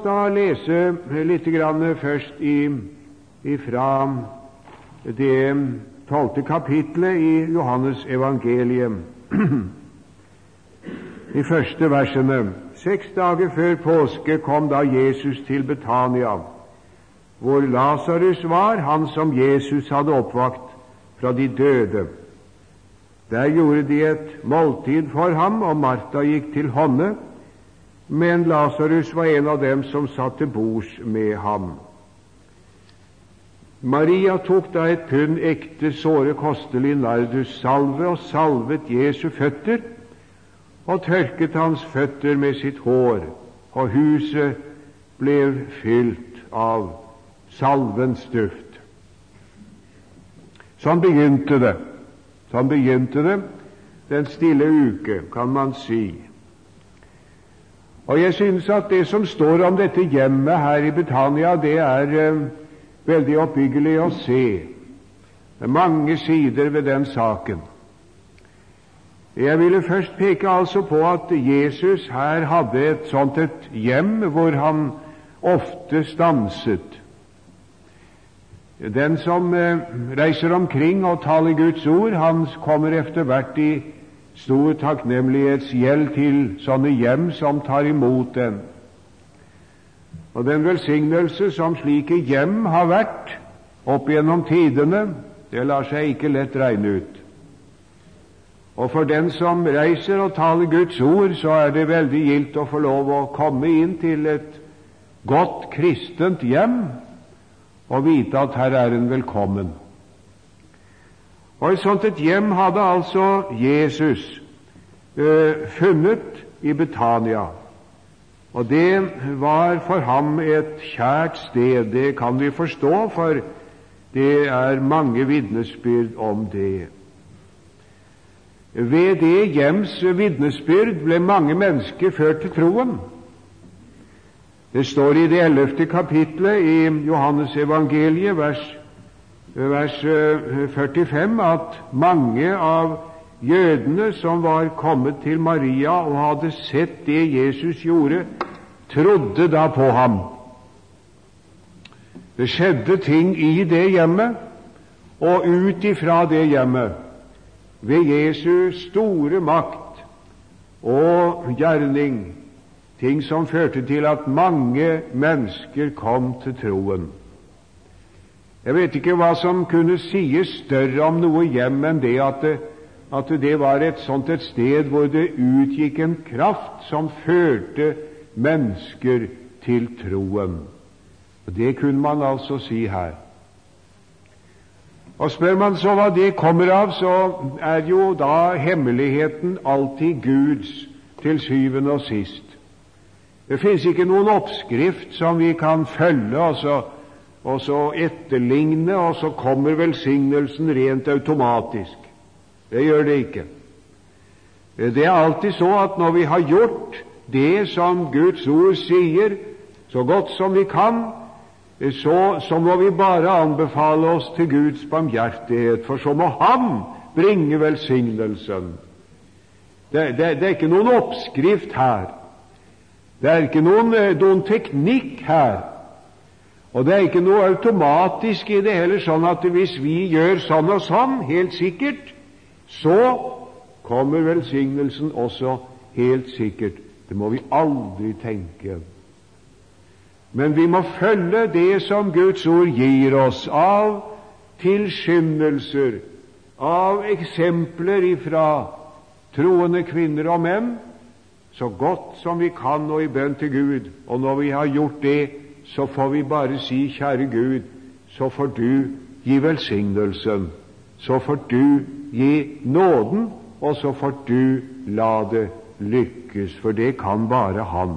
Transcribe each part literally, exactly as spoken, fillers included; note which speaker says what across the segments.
Speaker 1: da lese litt grann først i, ifra det tolvte kapitlet i Johannes evangeliet. De første versene. Seks dager før påske kom da Jesus til Betania, hvor Lasarus var, han som Jesus hadde oppvakt fra de døde. Der gjorde de et måltid for ham, og Martha gikk til hånde, men Lasarus var en av dem som satt til bords med ham. Maria tok da et pund ekte, såre kostelig nardussalve og salvet Jesu føtter, og tørket hans føtter med sitt hår, og huset ble fylt av salvens duft. Sånn begynte det. Sånn begynte det, den stille uke, kan man si. Og jeg synes at det som står om dette hjemmet her i Betania, det er eh, veldig oppbyggelig å se. Det er mange sider ved den saken. Jeg ville først peke altså på at Jesus her hadde et sånt et hjem hvor han ofte stanset. Den som eh, reiser omkring og taler Guds ord, han kommer etter hvert i stor takknemlighetsgjeld til sånne hjem som tar imot den. Og den velsignelse som slike hjem har vært opp gjennom tidene, det lar seg ikke lett regne ut. Og for den som reiser og taler Guds ord, så er det veldig gildt å få lov å komme inn til et godt kristent hjem og vite at her er en velkommen. Og et sånt et hjem hadde altså Jesus øh, funnet i Betania. Og det var for ham et kjært sted. Det kan vi forstå, for det er mange vitnesbyrd om det. Ved det hjems vitnesbyrd ble mange mennesker ført til troen. Det står i det ellevte kapitlet i Johannes evangeliet, vers, vers førtifem, at mange av jødene som var kommet til Maria og hadde sett det Jesus gjorde, trodde da på ham. Det skjedde ting i det hjemmet, og ut ifra det hjemmet, ved Jesu store makt og gjerning, ting som førte til at mange mennesker kom til troen. Jeg vet ikke hva som kunne sies større om noe hjem enn det at det, at det var et sånt et sted hvor det utgikk en kraft som førte mennesker til troen. Og det kunne man altså si her. Og spør man så hva det kommer av, så er jo da hemmeligheten alltid Guds til syvende og sist. Det finnes ikke noen oppskrift som vi kan følge og så, og så etterligne, og så kommer velsignelsen rent automatisk. Det gjør det ikke. Det er alltid så at når vi har gjort det som Guds ord sier, så godt som vi kan, så, så må vi bare anbefale oss til Guds barmhjertighet, for så må Han bringe velsignelsen. Det, det, det er ikke noen oppskrift her. Det er ikke noen, noen teknikk her. Og det er ikke noe automatisk i det heller, sånn at hvis vi gjør sånn og sånn, helt sikkert, så kommer velsignelsen også helt sikkert. Det må vi aldri tenke. Men vi må følge det som Guds ord gir oss av tilskyndelser, av eksempler ifra troende kvinner og menn, så godt som vi kan og i bønn til Gud. Og når vi har gjort det, så får vi bare si, kjære Gud, så får du gi velsignelsen, så får du gi nåden, og så får du la det lykkes, for det kan bare Han.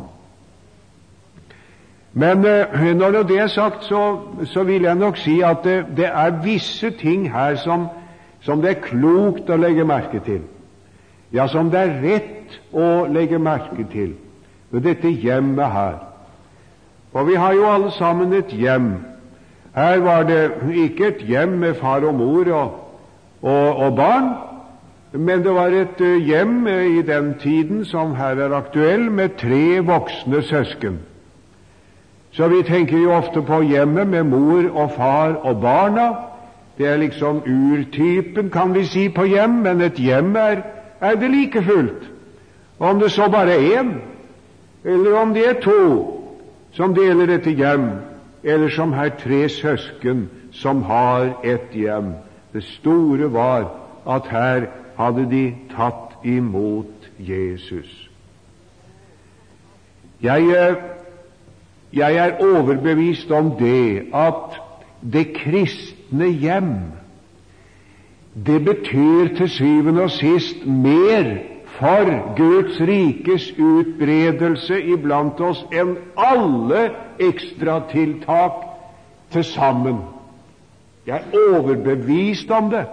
Speaker 1: Men eh, når det er sagt, så, så vil jeg nok si at det, det er visse ting her som, som det er klokt å legge merke til. Ja, som det er rett å legge merke til ved dette hjemmet her. Og vi har jo alle sammen et hjem. Her var det ikke et hjem med far og mor og, og, og barn, men det var et hjem i den tiden som her er aktuell, med tre voksne søsken. Så vi tenker jo ofte på hjemmet med mor og far og barna. Det er liksom urtypen, kan vi si, på hjem, men et hjem er, er det like fullt. Om det så bare er én, eller om det er to som deler dette hjem, eller som har tre søsken som har et hjem. Det store var at her hadde de tatt imot Jesus. Jeg, jeg er overbevist om det at det kristne hjem, det betyr til syvende og sist mer for Guds rikes utbredelse iblant oss enn alle ekstratiltak til sammen. Jeg er overbevist om det.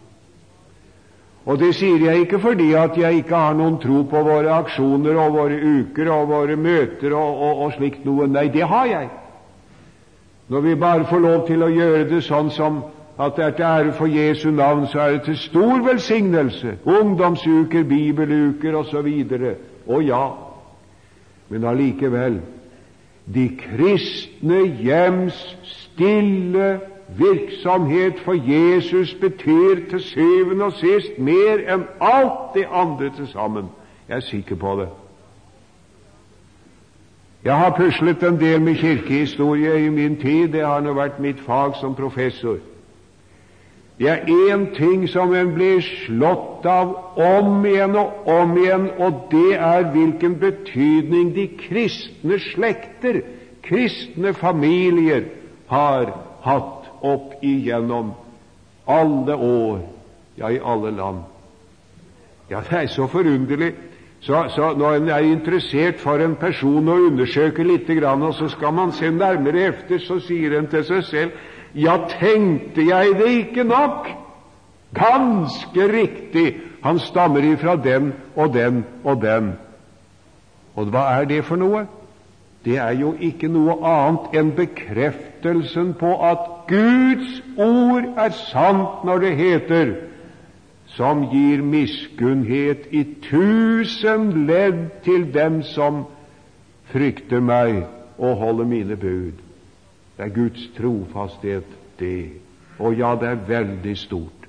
Speaker 1: Og det sier jeg ikke fordi at jeg ikke har noen tro på våre aksjoner og våre uker og våre møter og, og, og slikt noe. Nei, det har jeg. Når vi bare får lov til å gjøre det sånn som at det er til ære for Jesu navn, så er det til stor velsignelse. Ungdomsuker, bibeluker og så videre. Å ja, men allikevel, de kristne hjems stille virksomhet for Jesus betyr til syvende og sist mer enn alt det andre til sammen. Jeg er sikker på det. Jeg har puslet en del med kirkehistorie i min tid. Det har nå vært mitt fag som professor. Det er én ting som en blir slått av om igjen og om igjen, og det er hvilken betydning de kristne slekter, kristne familier, har hatt opp igjennom alle år, ja, i alle land. Ja, det er så forunderlig. Så, så når en er interessert for en person og undersøker litt, og så skal man se nærmere efter, så sier en til seg selv, ja, tenkte jeg det ikke nok? Ganske riktig, han stammer ifra den og den og den. Og hva er det for noe? Det er jo ikke noe annet enn bekreftelsen på at Guds ord er sant når det heter, som gir miskunnhet i tusen ledd til dem som frykter meg og holder mine bud. Det er Guds trofasthet, det. Og ja, det er veldig stort.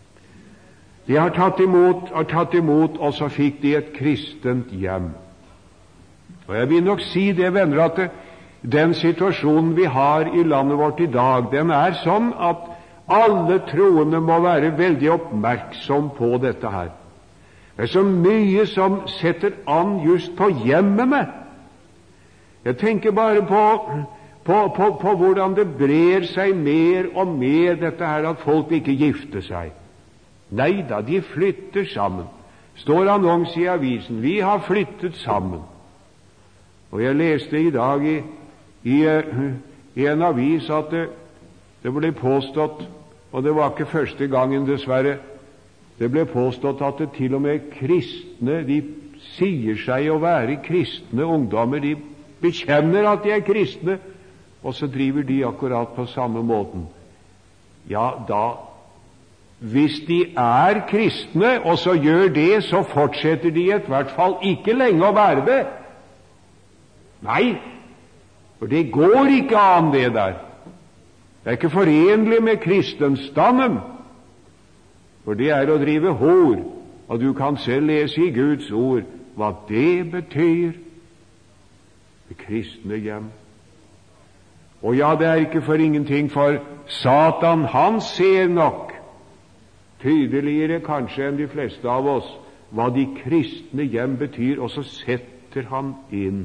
Speaker 1: De har tatt imot, har tatt imot, og så fikk de et kristent hjem. Og jeg vil nok si det, venner, at det, den situasjonen vi har i landet vårt i dag, den er sånn at alle troende må være veldig oppmerksom på dette her. Det er så mye som setter an just på hjemmene. Jeg tenker bare på, på, på, på hvordan det brer seg mer og mer, dette her at folk ikke gifter seg. Nei da, de flytter sammen. Står annonse i avisen, vi har flyttet sammen. Og jeg leste i dag i, i, i en avis at det, det ble påstått, og det var ikke første gangen dessverre, det ble påstått at det til og med kristne, de sier seg å være kristne ungdommer, de bekjenner at de er kristne, og så driver de akkurat på samme måten. Ja, da, hvis de er kristne, og så gjør det, så fortsetter de i hvert fall ikke lenge å være det. Nei, for det går ikke an det der. Det er ikke forenlig med kristenstanden, for det er å drive hor, og du kan selv lese i Guds ord hva det betyr, det kristne hjem. Og ja, det er ikke for ingenting, for Satan, han ser nok tydeligere kanskje enn de fleste av oss hva de kristne hjem betyr, og så setter han inn.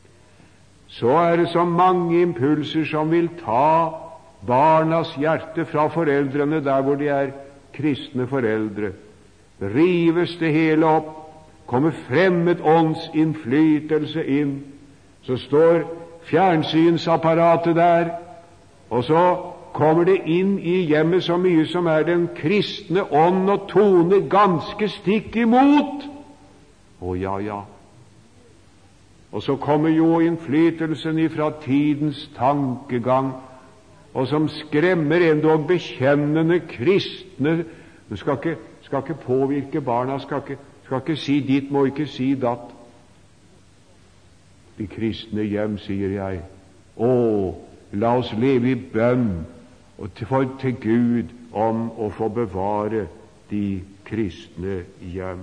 Speaker 1: Så er det så mange impulser som vil ta barnas hjerte fra foreldrene der hvor de er kristne foreldre. Rives det hele opp, kommer fremmed ånds innflytelse inn, så står fjernsynsapparatet der, og så kommer det inn i hjemmet så mye som er den kristne ånd og tone ganske stikk imot. Å ja, ja. Og så kommer jo innflytelsen ifra tidens tankegang, og som skremmer endog bekjennende kristne. Du skal ikke, skal ikke påvirke barna, skal ikke, skal ikke si ditt, må ikke si datt. De kristne hjem, sier jeg, Å, la oss leve i bønn og til, for, til Gud om å få bevare de kristne hjem.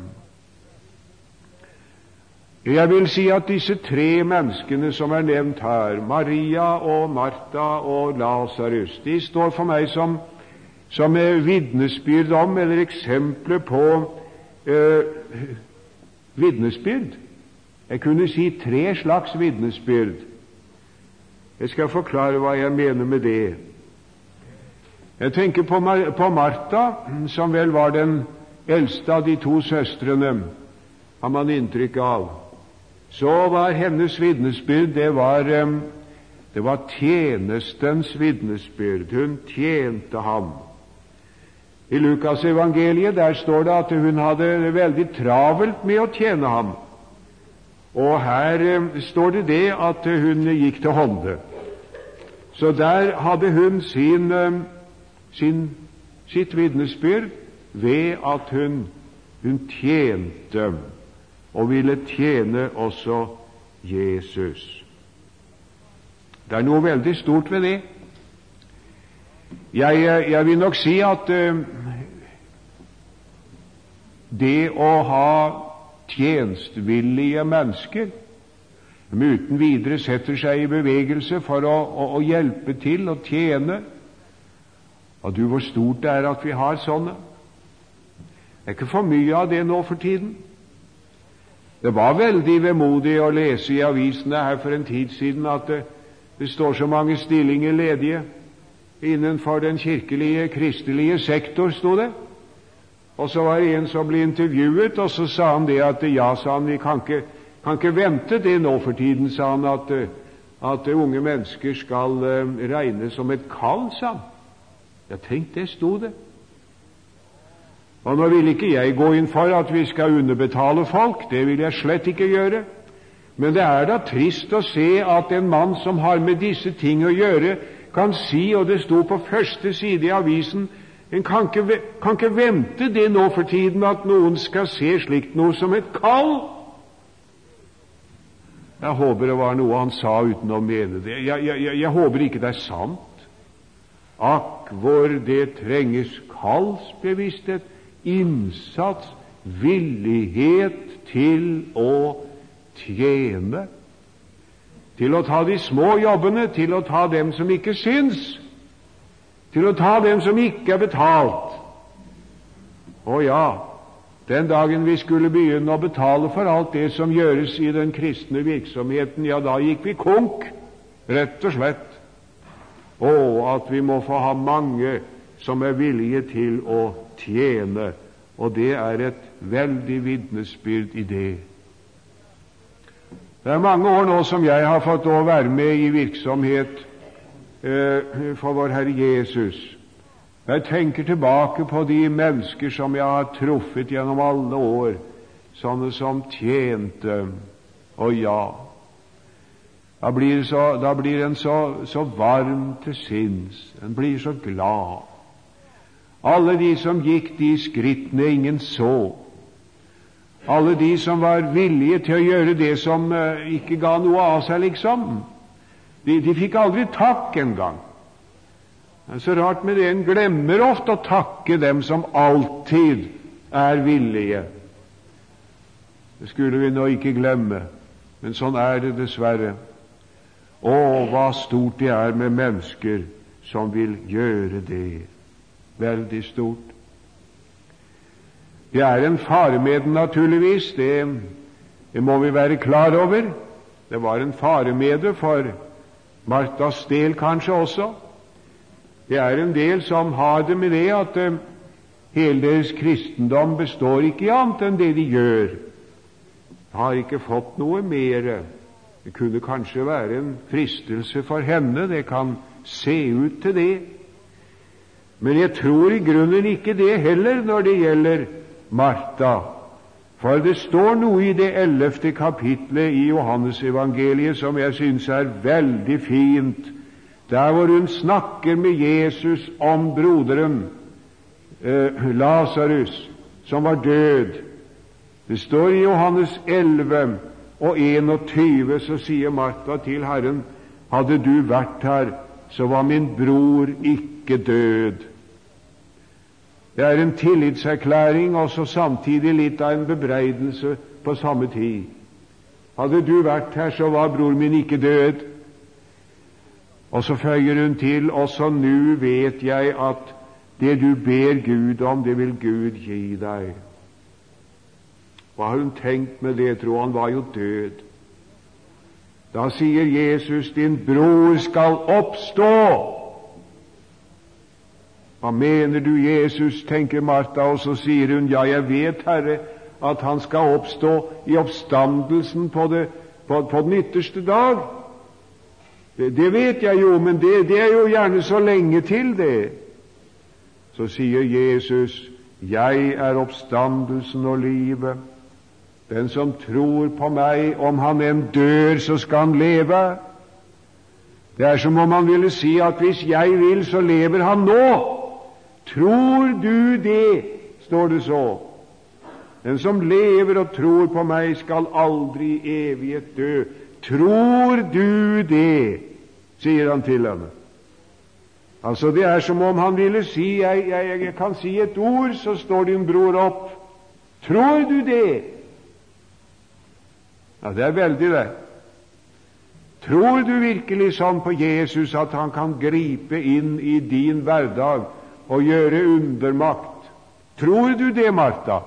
Speaker 1: Jeg vil si at disse tre menneskene som er nevnt her, Maria og Martha og Lasarus, de står for meg som, som vitnesbyrd om, eller eksempler på eh, vitnesbyrd. Jeg kunne si tre slags vitnesbyrd. Jeg skal forklare hva jeg mener med det. Jeg tenker på, Mar- på Martha, som vel var den eldste av de to søstrene, har man inntrykk av. Så var hennes vitnesbyrd, det var, det var tjenestens vitnesbyrd. Hun tjente ham. I Lukas evangeliet der står det at hun hadde det veldig travelt med å tjene ham. Og her står det det at hun gikk til hånde. Så der hadde hun sin, sin, sitt vitnesbyrd ved at hun, hun tjente og ville tjene også Jesus. Det er noe veldig stort ved det. Jeg, jeg vil nok si at uh, det å ha tjenestvillige mennesker som uten videre setter seg i bevegelse for å, å, å hjelpe til å tjene, og du, hvor stort det er at vi har sånne. Det er ikke for mye av det nå for tiden. Det var veldig vemodig å lese i avisene her for en tid siden at det, det står så mange stillinger ledige innenfor den kirkelige, kristelige sektor, sto det. Og så var det en som ble intervjuet, og så sa han det at ja, sa han, vi kan ikke, kan ikke vente det nå for tiden, sa han, at, at unge mennesker skal uh, regnes som et kall, sa han. Jeg tenkte, det sto det. Og nå vil ikke jeg gå inn for at vi skal underbetale folk, det vil jeg slett ikke gjøre. Men det er da trist å se at en mann som har med disse ting å gjøre, kan si, og det sto på første side i avisen, en kan ikke, kan ikke vente det nå for tiden at noen skal se slikt noe som et kall. Jeg håper det var noe han sa uten å mene det. Jeg, jeg, jeg, jeg håper ikke det er sant. Akk, hvor det trenges kallsbevissthet, innsats, villighet til å tjene, til å ta de små jobbene, til å ta dem som ikke syns, til å ta dem som ikke er betalt. Å ja, den dagen vi skulle begynne å betale for alt det som gjøres i den kristne virksomheten, ja, da gikk vi konk, rett og slett. Å, at vi må få ha mange som er villige til å tjene, og det er et veldig vitnesbyrd i det. Det er mange år nå som jeg har fått å være med i virksomhet eh, for vår Herre Jesus. Jeg tenker tilbake på de mennesker som jeg har truffet gjennom alle år, sånne som tjente, og ja, da blir, så, da blir en så, så varm til sinns, en blir så glad. Alle de som gikk de skrittene ingen så, alle de som var villige til å gjøre det som uh, ikke ga noe av seg, liksom, de, de fikk aldri takk engang. Det er så rart med det, en glemmer ofte å takke dem som alltid er villige. Det skulle vi nå ikke glemme, men sånn er det dessverre. Å, hva stort det er med mennesker som vil gjøre det. Veldig stort. Det er en fare med den, naturligvis, det, det må vi være klar over. Det var en fare med det for Marthas del kanskje også. Det er en del som har det med det at uh, hele deres kristendom består ikke i annet enn det de gjør. De har ikke fått noe mer. Det kunne kanskje være en fristelse for henne, det kan se ut til det. Men jeg tror i grunnen ikke det heller når det gjelder Martha. For det står noe i det ellevte kapitlet i Johannes evangeliet som jeg synes er veldig fint, der hvor hun snakker med Jesus om broderen eh, Lasarus, som var død. Det står i Johannes elleve og enogtyve, så sier Martha til Herren, hadde du vært her, så var min bror ikke død. Det er en tillitserklæring, og så samtidig litt av en bebreidelse på samme tid. Hadde du vært her, så var bror min ikke død. Og så føyer hun til, også nå vet jeg at det du ber Gud om, det vil Gud gi deg. Hva har hun tenkt med det, tro? Han var jo død. Da sier Jesus, din bror skal oppstå. Hva mener du, Jesus, tenker Martha, og så sier hun, ja, jeg vet, Herre, at han skal oppstå i oppstandelsen på, det, på, på den ytterste dag. Det, det vet jeg jo, men det, det er jo gjerne så lenge til det. Så sier Jesus, jeg er oppstandelsen og livet. Den som tror på meg, om han enn dør, så skal han leve. Det er som om han ville si at hvis jeg vil, så lever han nå. Tror du det, står det så. Den som lever og tror på meg, skal aldri i evighet dø. Tror du det, sier han til henne. Altså, det er som om han ville si, jeg, jeg, jeg kan si et ord, så står din bror opp. Tror du det? Ja, det er veldig det. Tror du virkelig sånn på Jesus at han kan gripe inn i din hverdag og gjøre undermakt? Tror du det, Martha?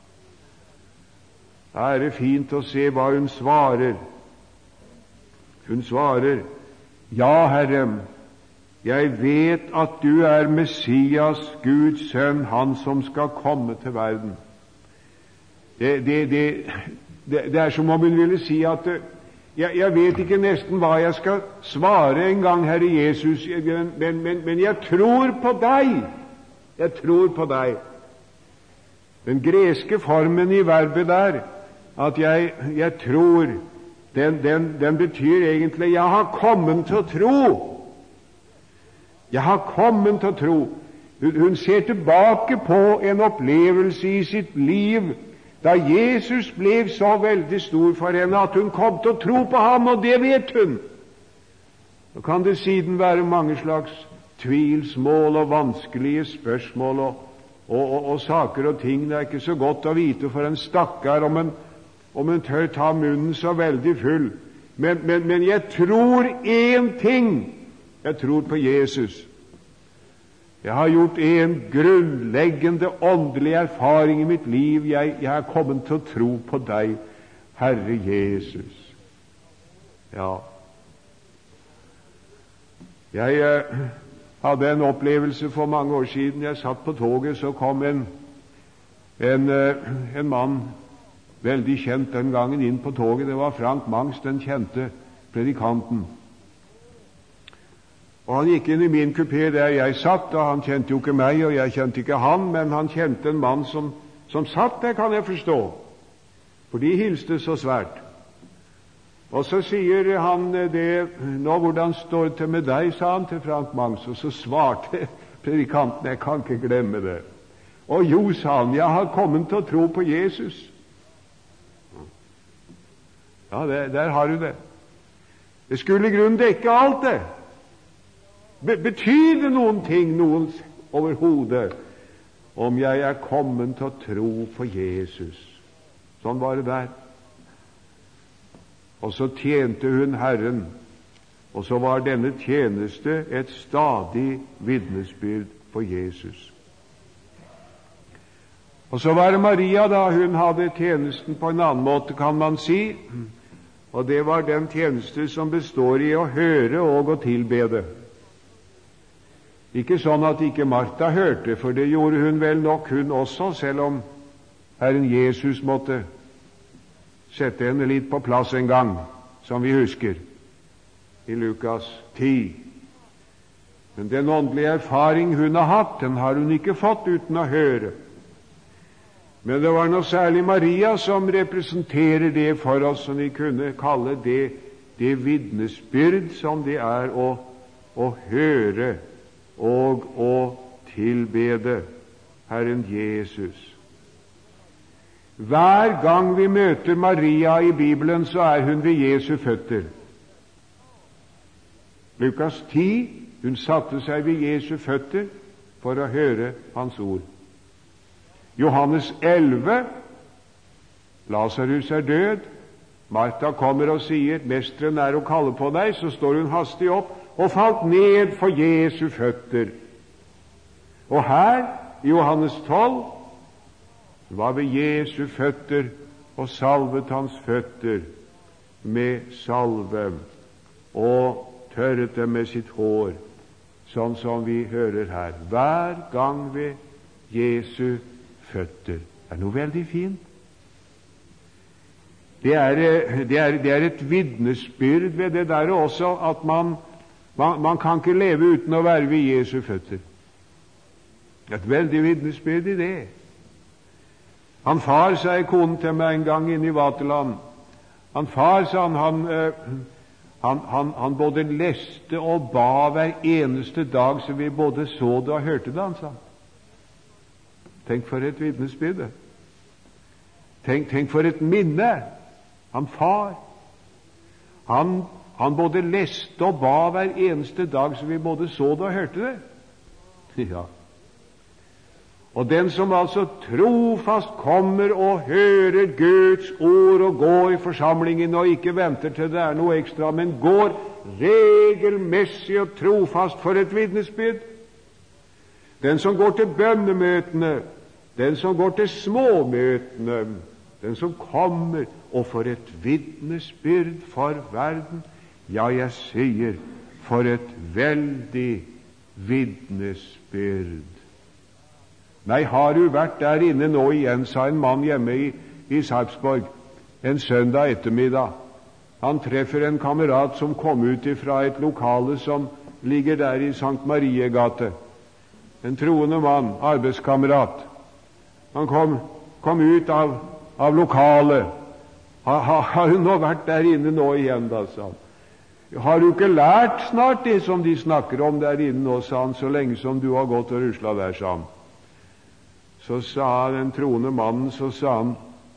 Speaker 1: Da er det fint å se hva hun svarer. Hun svarer, ja, Herre, jeg vet at du er Messias, Guds sønn, han som skal komme til verden. Det, det, det, det, det er som om hun ville si at jeg, jeg vet ikke nesten hva jeg skal svare en gang, Herre Jesus, men, men, men jeg tror på deg. Jeg tror på deg. Den greske formen i verbet der, at jeg, jeg tror, den, den, den betyr egentlig jeg har kommet til å tro. Jeg har kommet til å tro. Hun, hun ser tilbake på en opplevelse i sitt liv da Jesus ble så veldig stor for henne at hun kom til å tro på ham, og det vet hun. Så kan det siden være mange slags tvilsmål og vanskelige spørsmål og, og, og, og saker og ting. Det er ikke så godt å vite for en stakkar om en, om en tør ta munnen så veldig full. Men, men, men jeg tror én ting. Jeg tror på Jesus. Jeg har gjort en grunnleggende åndelig erfaring i mitt liv. Jeg, jeg har kommet til å tro på deg, Herre Jesus. Ja. Jeg eh, hadde en opplevelse for mange år siden. Jeg satt på toget, så kom en, en, eh, en mann, veldig kjent den gangen, inn på toget. Det var Frank Mangs, den kjente predikanten. Og han gikk inn i min kupé der jeg satt, og han kjente jo ikke meg, og jeg kjente ikke han, men han kjente en mann som, som satt der, kan jeg forstå, for de hilste så svært. Og så sier han det, nå hvordan står det til med deg, sa han til Frank Mangs, og så svarte predikanten, jeg kan ikke glemme det. Og jo, sa han, jeg har kommet til å tro på Jesus. Ja, det, der har du det. Det skulle i grunnen dekke alt det. Betyr det noen ting, noen overhodet, om jeg er kommet til å tro på Jesus? Sånn var det der. Og så tjente hun Herren, og så var denne tjeneste et stadig vitnesbyrd for Jesus. Og så var det Maria, da. Hun hadde tjenesten på en annen måte, kan man si, og det var den tjeneste som består i å høre og å tilbede. Ikke sånn at ikke Martha hørte, for det gjorde hun vel nok, hun også, selv om Herren Jesus måtte sette henne litt på plass en gang, som vi husker i Lukas ti. Men den åndelige erfaring hun har hatt, den har hun ikke fått uten å høre. Men det var noe særlig Maria som representerer det for oss, som vi kunne kalle det, det vitnesbyrd som det er å, å høre og å tilbede Herren Jesus. Hver gang vi møter Maria i Bibelen, så er hun ved Jesu føtter. Lukas ti, hun satte seg ved Jesu føtter for å høre hans ord. Johannes elleve, Lasarus er død. Martha kommer og sier, mesteren er å kalle på deg. Så står hun hastig opp og falt ned for Jesu føtter. Og her, i Johannes tolv, var ved Jesu føtter og salvet hans føtter med salve og tørret dem med sitt hår, sånn som vi hører her. Hver gang ved Jesu føtter. Det er noe veldig fint. Det er, det er, det er et vitnesbyrd ved det der også, at man, man, man kan ikke leve uten å være ved Jesu føtter. Et veldig vitnesbyrd i det. Han far, sa konen til meg en gang inne i Vaterland, han far, sa han, han, han, han, han både leste og ba hver eneste dag, så vi både så det og hørte det, han sa. Tenk for et vitnesbyrd. Tenk, tenk for et minne. Han far, han, han både leste og ba hver eneste dag, så vi både så det og hørte det. Ja. Og den som altså trofast kommer og hører Guds ord og går i forsamlingen og ikke venter til det er noe ekstra, men går regelmessig og trofast, for et vitnesbyrd. Den som går til bønnemøtene, den som går til småmøtene, den som kommer og for et vitnesbyrd for verden. Ja, jeg sier, for et veldig vitnesbyrd. Nei, har du vært der inne nå igjen, sa en mann hjemme i, i Sarpsborg en søndag ettermiddag. Han treffer en kamerat som kom ut fra et lokale som ligger der i Sankt Mariegate. En troende mann, arbeidskamerat. Han kom, kom ut av, av lokalet. Ha, ha, har du nå vært der inne nå igjen, da, sa han. Har du ikke lært snart det som de snakker om der inne nå, sa han, så lenge som du har gått og rusla der, sa han. Så sa den troende mannen, så sa han,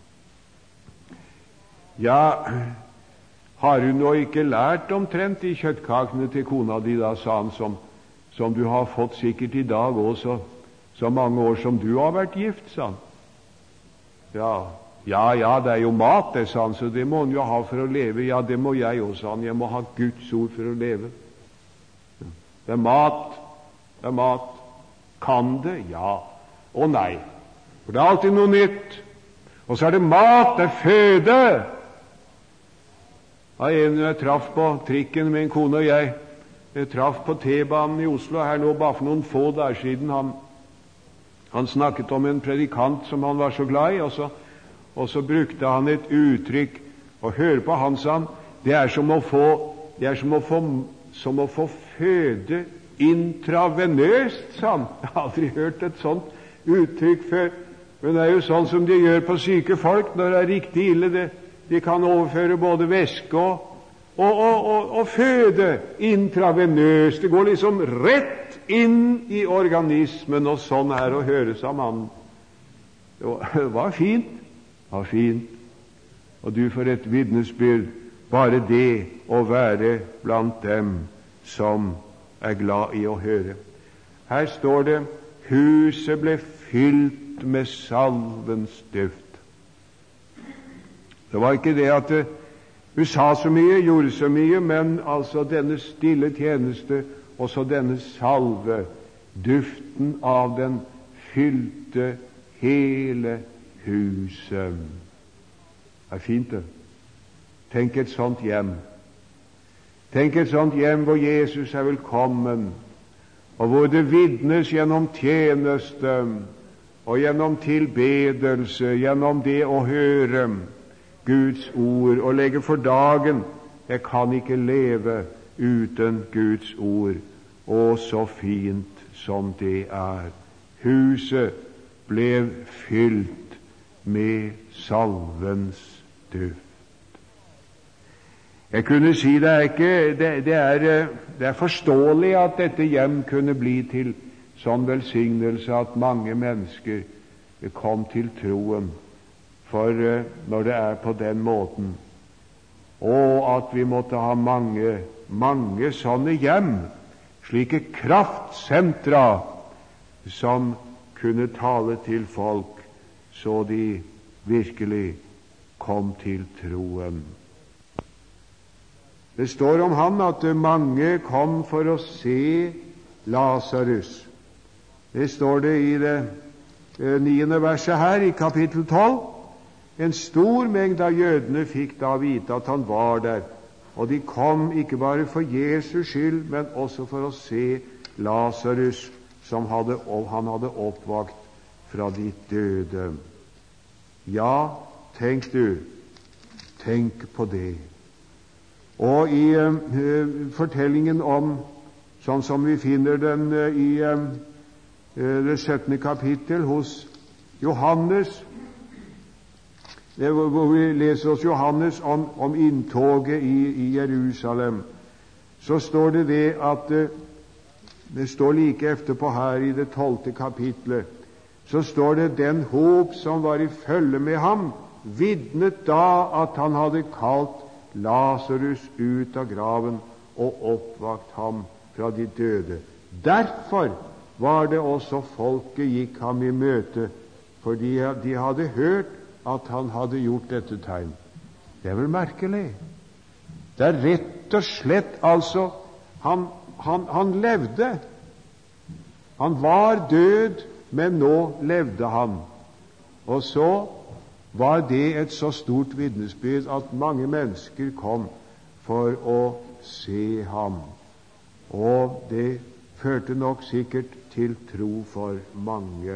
Speaker 1: ja, har du nå ikke lært omtrent de kjøttkakene til kona di, da, sa han, som, som du har fått sikkert i dag også, så mange år som du har vært gift, sa han. Ja, ja, ja, det er jo mat, det, sa han, så det må han jo ha for å leve. Ja, det må jeg også, sa han, jeg må ha Guds ord for å leve. Det er mat, det er mat. Kan det? Ja. Å nei, for det er alltid noe nytt. Og så er det mat, det er føde. Ja, en jeg traff på trikken, min kone og jeg, jeg traff på T-banen i Oslo her nå, bare for noen få dager siden. Han, han snakket om en predikant som han var så glad i, og så, og så brukte han et uttrykk, og hør på han, sa han, det er som å få, det er som å få, som å få føde intravenøst, sa han. Jeg har aldri hørt et sånt uttrykk før, men det er jo sånn som de gjør på syke folk når det er riktig ille. Det, de kan overføre både væske og, og, og, og, og føde intravenøst. Det går liksom rett inn i organismen, og sånn er å høre sammen. Det var fint. Det var fint. Og du, for et vitnesbyrd, bare det å være blant dem som er glad i å høre. Her står det, huset ble fylt med salvens duft. Det var ikke det at hun sa så mye, gjorde så mye, men altså denne stille tjeneste, og så denne salve, duften av den fylte hele huset. Det er fint, det. Tenk et sånt hjem. Tenk et sånt hjem hvor Jesus er velkommen, og hvor det vitnes gjennom tjeneste og gjennom tilbedelse, gjennom det å høre Guds ord og legge for dagen. Jeg kan ikke leve uten Guds ord. Å, så fint som det er. Huset ble fylt med salvens duft. Jeg kunne si det er, ikke, det, det, er, det er forståelig at dette hjem kunne bli til sånn velsignelse at mange mennesker kom til troen. For når det er på den måten, og at vi måtte ha mange, mange sånne hjem, slike kraftsentra som kunne tale til folk så de virkelig kom til troen. Det står om han at mange kom for å se Lasarus. Det står det i det niende verset her i kapittel tolv. En stor mengde av jødene fikk da vite at han var der, og de kom ikke bare for Jesus skyld, men også for å se Lasarus, som hadde, han hadde oppvakt fra de døde. Ja, tenk du, tenk på det. Og i uh, fortellingen om, sånn som vi finner den uh, i uh, det syttende kapittel hos Johannes, hvor vi leser hos Johannes om, om inntoget i, i Jerusalem, så står det det at uh, det står like etterpå her i det tolvte kapitlet, så står det den hop som var i følge med ham, vitnet da at han hadde kalt Lasarus ut av graven og oppvakt ham fra de døde. Derfor var det også folket gikk ham i møte, fordi de hadde hørt at han hadde gjort dette tegn. Det er vel merkelig. Det er rett og slett altså han, han, han levde. Han var død, men nå levde han. Og så var det et så stort vitnesbyrd at mange mennesker kom for å se ham. Og det førte nok sikkert til tro for mange.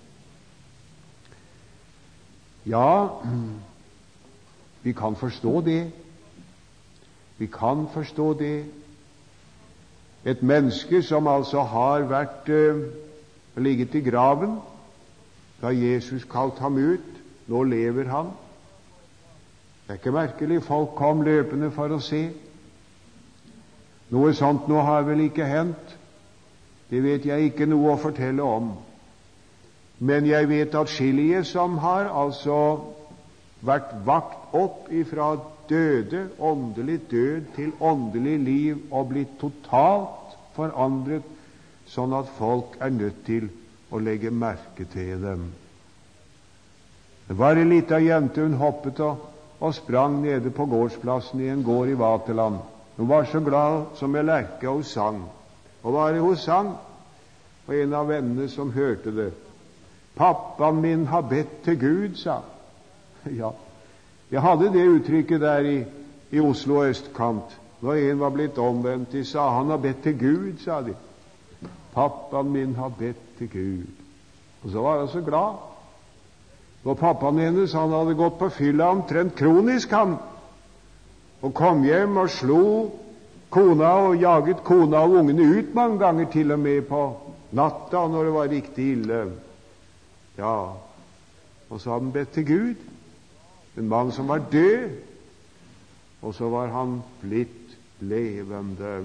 Speaker 1: Ja, vi kan forstå det. Vi kan forstå det. Et menneske som altså har vært uh, ligget i graven da Jesus kalte ham ut, nå lever han. Det er ikke merkelig. Folk kom løpende for å se. Noe sånt nå har vel ikke hendt. Det vet jeg ikke noe å fortelle om. Men jeg vet atskillige som har altså vært vakt opp ifra døde, åndelig død til åndelig liv og blitt totalt forandret, sånn at folk er nødt til å legge merke til dem. Det var en liten jente, hun hoppet og, og sprang nede på gårdsplassen i en gård i Vaterland. Hun var så glad som en lerke, og hun sang. Og var det hun sang? Og en av vennene som hørte det, «Pappaen min har bedt til Gud», sa. Ja, jeg hadde det uttrykket der i, i Oslo østkant. Når en var blitt omvendt, de sa, «Han har bedt til Gud», sa de. «Pappaen min har bedt til Gud». Og så var hun så glad. Og pappaen hennes, han hadde gått på fylla omtrent kronisk, han, og kom hjem og slo kona og jaget kona og ungene ut mange ganger, til og med på natta når det var riktig ille. Ja, og så hadde han bedt til Gud, en mann som var død, og så var han blitt levende.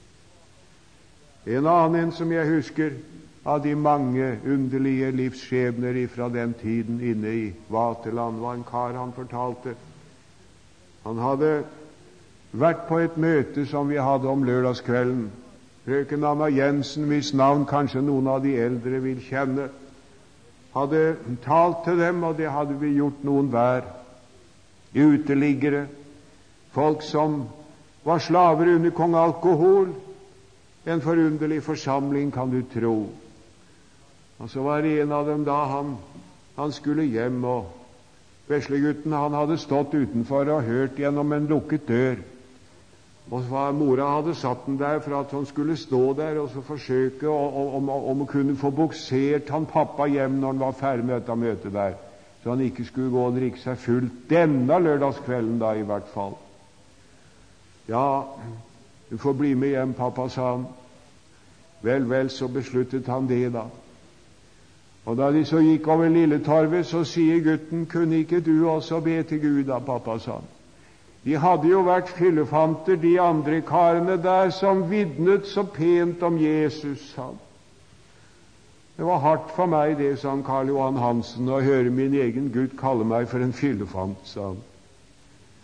Speaker 1: En annen en som jeg husker av de mange underlige livsskjebner fra den tiden inne i Vaterland, var en kar han fortalte. Han hadde vært på et møte som vi hadde om lørdagskvelden. Frøken Anna Jensen, hvis navn kanskje noen av de eldre vil kjenne, hadde talt til dem, og det hadde vi gjort noen hver. Uteliggere, folk som var slaver under kong alkohol. En forunderlig forsamling, kan du tro. Og så var det en av dem da han, han skulle hjem, og veslegutten han hadde stått utenfor og hørt gjennom en lukket dør. Og så var mora hadde satt den der for at han skulle stå der og så forsøke om å kunne få buksert han pappa hjem når han var ferdig med dette møtet der, så han ikke skulle gå og drikke seg full denne lørdagskvelden da i hvert fall. Ja, du får bli med hjem, pappa, sa han. Vel, vel, så besluttet han det da. Og da de så gikk over Lilletorvet, så sier gutten, kunne ikke du også be til Gud da, pappa, sa han. De hadde jo vært fyllefanter, de andre karene der, som vidnet så pent om Jesus, sa han. Det var hardt for meg, det, sa han Karl Johan Hansen, å høre min egen Gud kalle meg for en fyllefant, sa han.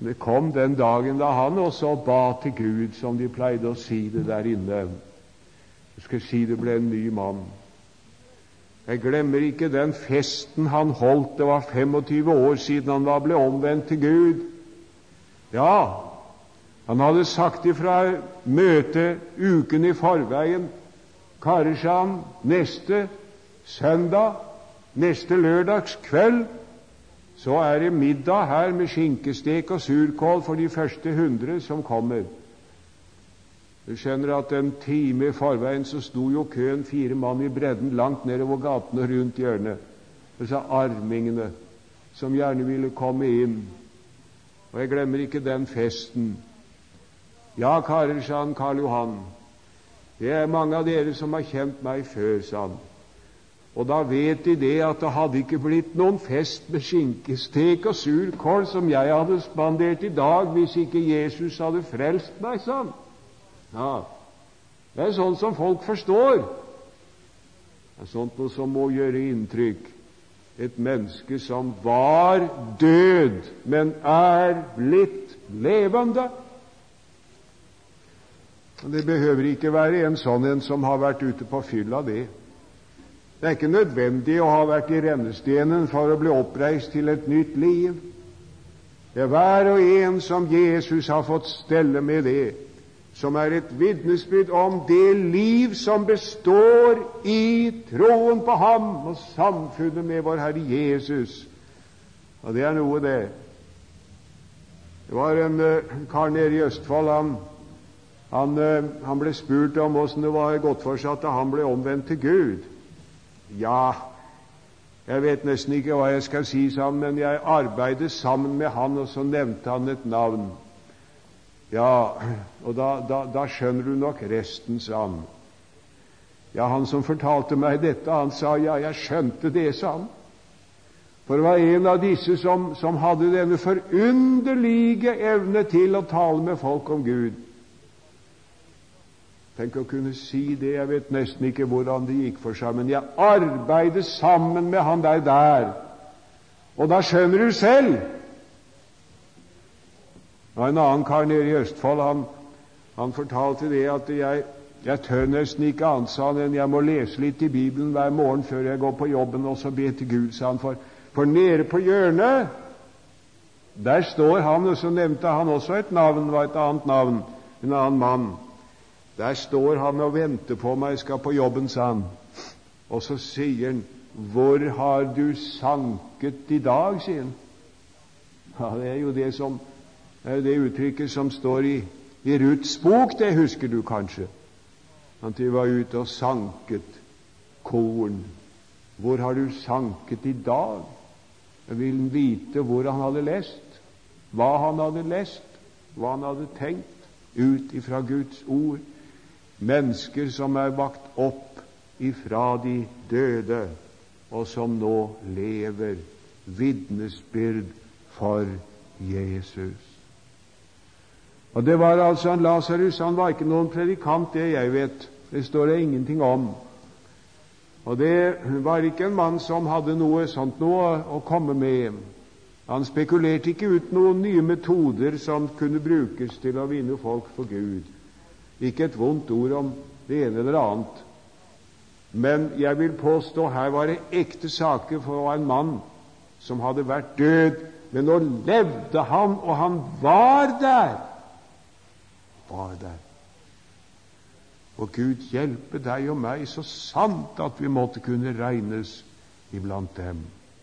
Speaker 1: Det kom den dagen da han også ba til Gud, som de pleide å si det der inne. Jeg skal si det ble en ny mann. Jeg glemmer ikke den festen han holdt. Det var femogtyve år siden han var ble omvendt til Gud. Ja, han hadde sagt ifra møtet uken i forveien. Karer, sa han, neste søndag, neste lørdags kveld, så er det middag her med skinkestek og surkål for de første hundre som kommer. Du skjønner at en time i forveien så sto jo køen fire mann i bredden langt nedover gaten og rundt hjørnet. Disse armingene som gjerne ville komme inn. Og jeg glemmer ikke den festen. Ja, karer, sa han, Karl Johan, det er mange av dere som har kjent meg før, sa han. Og da vet de det at det hadde ikke blitt noen fest med skinkestek og surkål som jeg hadde spandert i dag, hvis ikke Jesus hadde frelst meg, sa han. Ja, det er sånn som folk forstår. Det er sånt noe som må gjøre inntrykk. Et menneske som var død, men er blitt levende. Det behøver ikke være en sånn en som har vært ute på fylla, det. Det er ikke nødvendig å ha vært i rennestenen for å bli oppreist til et nytt liv. Det er hver og en som Jesus har fått stelle med det, som er et vitnesbyrd om det liv som består i troen på ham og samfunnet med vår Herre Jesus. Og det er noe, det. Det var en uh, kar nede i Østfold. Han, han, uh, han ble spurt om hvordan det var gått for seg at han ble omvendt til Gud. Ja, jeg vet nesten ikke hva jeg skal si, sa han, men jeg arbeidet sammen med han, og så nevnte han et navn. Ja, og da, da, da skjønner du nok resten, sa han. Ja, han som fortalte meg dette, han sa, ja, jeg skjønte det, sa han. For det var en av disse som, som hadde denne forunderlige evne til å tale med folk om Gud. Tenk å kunne si det. Jeg vet nesten ikke hvordan det gikk for seg, men jeg arbeidet sammen med han der der. Og da skjønner du selv. Og en annen kar nede i Østfold, han, han fortalte det at jeg, jeg tør nesten ikke annet, sa han, enn jeg må lese litt i Bibelen hver morgen før jeg går på jobben, og så be til Gud, sa han, for, for nede på hjørnet, der står han, og så nevnte han også et navn, var et annet navn, en annen mann. Der står han og venter på meg, skal på jobben, sa han. Og så sier han, hvor har du sanket i dag, sier han. Ja, det er jo det som det er det uttrykket som står i, i Ruths bok, det husker du kanskje. At de var ute og sanket korn. Hvor har du sanket i dag? Jeg vil vite hvor han hadde lest, hva han hadde lest, hva han hadde tenkt, ut ifra Guds ord. Mennesker som er vakt opp ifra de døde, og som nå lever, vitnesbyrd for Jesus. Og det var altså en Lasarus. Han var ikke noen predikant, det jeg vet. Det står det ingenting om. Og det var ikke en mann som hadde noe sånt noe å komme med. Han spekulerte ikke ut noen nye metoder som kunne brukes til å vinne folk for Gud. Ikke et vondt ord om det ene eller annet. Men jeg vil påstå, her var det ekte saker for en mann som hadde vært død, men nå levde han, og han var der. Var der. Og Gud hjelpe deg og meg så sant at vi måtte kunne regnes iblant dem.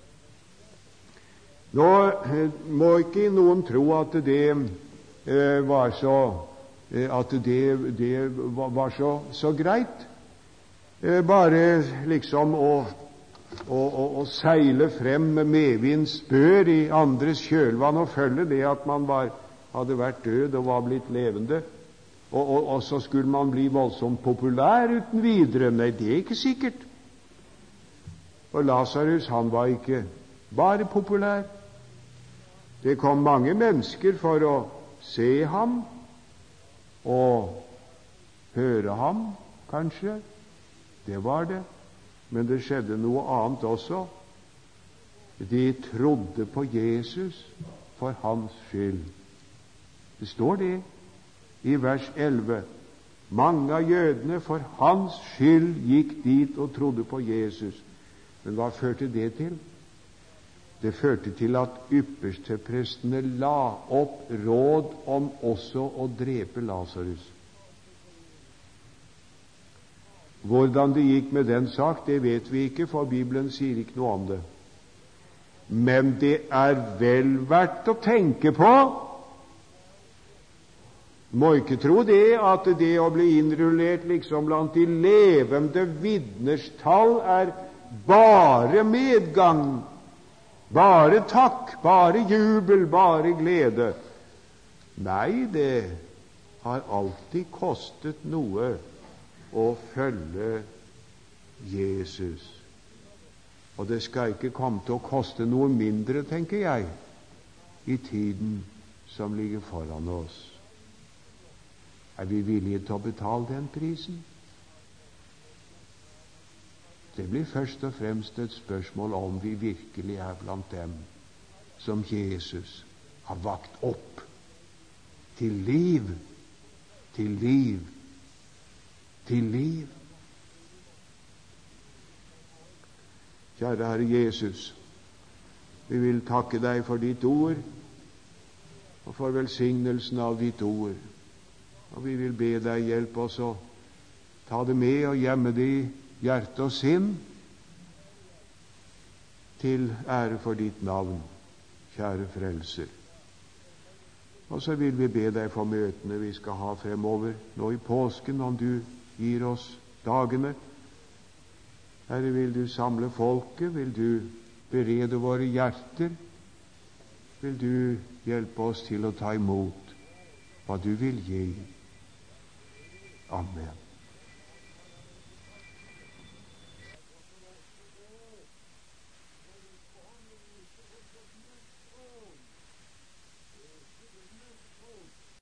Speaker 1: Nå må ikke noen tro at det eh, var så at det, det var så, så greit. Eh, bare liksom å, å, å, å seile frem med medvinds bør i andres kjølvann og følge det at man var, hadde vært død og var blitt levende. Og, og, og så skulle man bli voldsomt populær uten videre. Nei, det er ikke sikkert. Og Lasarus, han var ikke bare populær. Det kom mange mennesker for å se ham og høre ham, kanskje. Det var det. Men det skjedde noe annet også. De trodde på Jesus for hans skyld. Det står det i vers elleve. Mange av jødene for hans skyld gikk dit og trodde på Jesus. Men hva førte det til? Det førte til at yppersteprestene la opp råd om også å drepe Lasarus. Hvordan det gikk med den sak, det vet vi ikke, for Bibelen sier ikke noe om det. Men det er vel verdt å tenke på. Må ikke tro det at det å bli innrullert liksom blant de levende vitners tall er bare medgang, bare takk, bare jubel, bare glede. Nei, det har alltid kostet noe å følge Jesus. Og det skal ikke komme til å koste noe mindre, tenker jeg, i tiden som ligger foran oss. Er vi villige til å betale den prisen? Det blir først og fremst et spørsmål om vi virkelig er blant dem som Jesus har vakt opp til liv, til liv, til liv. Kjære Herre Jesus, vi vil takke deg for ditt ord og for velsignelsen av ditt ord. Og vi vil be deg hjelpe oss å ta det med og gjemme det i hjerte og sinn til ære for ditt navn, kjære Frelser. Og så vil vi be deg for møtene vi skal ha fremover nå i påsken, om du gir oss dagene. Herre, vil du samle folket, vil du berede våre hjerter, vil du hjelpe oss til å ta imot hva du vil gi. Amen.